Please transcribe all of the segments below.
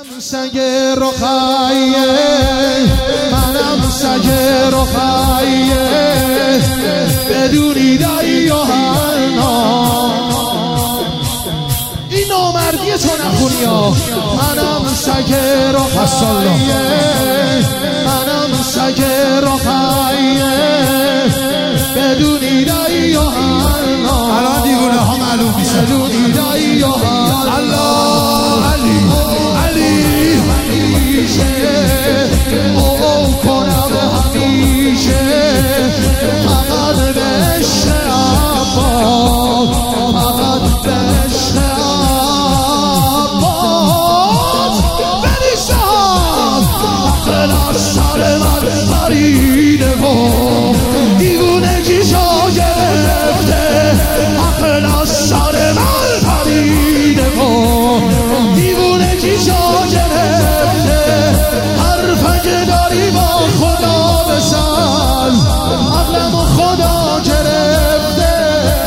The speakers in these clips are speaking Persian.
سگ رخیه منم سگ رخیه بدونی دایی و هرنا این نامردیه تو نخونی ها. منم سگ رخیه منم سگ رخیه بدونی دایی و هرنا الان دیوونه ها معلوم میشه بدونی دایی و هرنا الله علی علی او کنم همیشه فقط به عشق عباس فقط به عشق عباس بریشم آخر از سر من پریده و دیوونگی جا گرفته آخر از سر من پریده و دیوونگی جا گرفته حرفه که داری با خدا بسن عقلم و خدا گرفته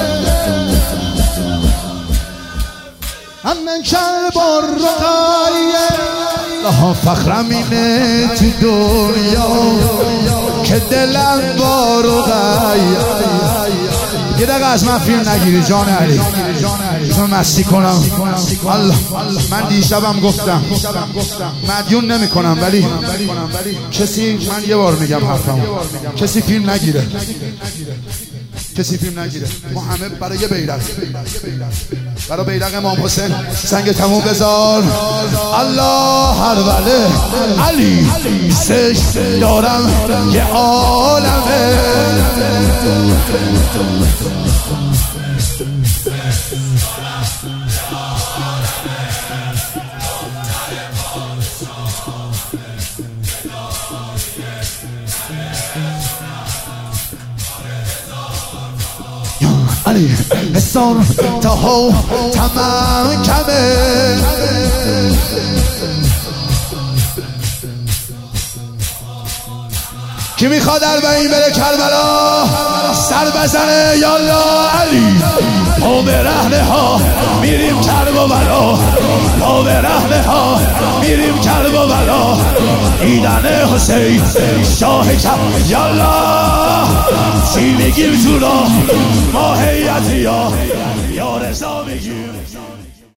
من کلب الرقیه ها فخرم اینه تو دنیا که دلم با رقیه. یه دقیقه از من فیلم نگیری جان علی من مستی کنم. الله من دیشبم گفتم مدیون نمی کنم ولی کسی من یه بار میگم حرفم کسی فیلم نگیره کسی فیلم نگیره. ما همه برای یه بیرق برای بیرق امام حسین سنگ تموم بذار. الله هر وله علی سش دارم یه عالمه علی حسان تا ها تمام کمه کی میخواد اربعین بره کربلا سر بزنه یالا علی پا به رهنه ها میریم کربلا پا به رهنه ها میریم کربلا دیدن حسین شاه کم یالا چی میگیم تو راه ما هیئتی یا رضا میگیم